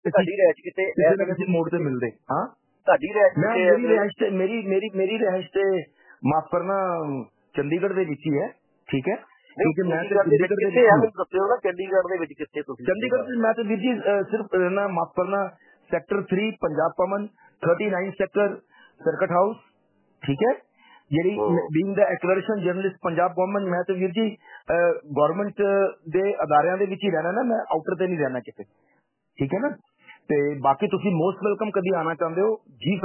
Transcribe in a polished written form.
ਤੁਹਾਡੀ ਰਿਹਾਇਸ਼ ਕਿਤੇ ਕਿਸੇ ਨਾ ਕਿਸੇ ਮੋੜ ਤੇ ਮਿਲਦੇ। ਹਾਂ ਤੁਹਾਡੀ ਰਿਹਾਇਸ਼ ਮੈਂ ਮੇਰੀ ਰਿਹਾਇਸ਼ ਤੇ ਮੇਰੀ ਰਿਹਾਇਸ਼ ਤੇ ਮਾਫ ਕਰਨਾ ਚੰਡੀਗੜ੍ਹ ਦੇ ਵਿੱਚ ਹੀ ਹੈ। ਠੀਕ ਹੈ, ਕਿਉਂਕਿ ਮੈਂ ਚੰਡੀਗੜ੍ਹ ਦੇ ਵਿੱਚ ਦੱਸਿਓ ਨਾ ਚੰਡੀਗੜ੍ਹ ਦੇ ਵਿੱਚ ਕਿੱਥੇ ਤੁਸੀਂ? ਚੰਡੀਗੜ੍ਹ ਚ ਮੈਂ ਤਾਂ ਵੀਰ ਜੀ ਸਿਰਫ ਨਾ ਮਾਫ ਕਰਨਾ sector 3 Punjab Bhavan 39 sector circuit house. ਠੀਕ ਹੈ, ਜਿਹੜੀ ਬੀਇੰਗ ਦਾ ਐਕਲਰੇਸ਼ਨ ਜਰਨਲਿਸਟ ਪੰਜਾਬ ਗਵਰਨਮੈਂਟ, ਮੈਂ ਤਾਂ ਵੀਰ ਜੀ ਗਵਰਨਮੈਂਟ ਦੇ ਅਦਾਰਿਆਂ ਦੇ ਵਿੱਚ ਹੀ ਰਹਿਣਾ ਨਾ, ਮੈਂ ਆਊਟਰ ਤੇ ਨਹੀਂ ਰਹਿਣਾ ਕਿਤੇ। ਠੀਕ ਹੈ ਨਾ, ਤੇ ਬਾਕੀ ਤੁਸੀਂ ਮੋਸਟ ਵੈਲਕਮ, ਕਦੀ ਆਉਣਾ ਚਾਹੁੰਦੇ ਹੋ ਜੀ।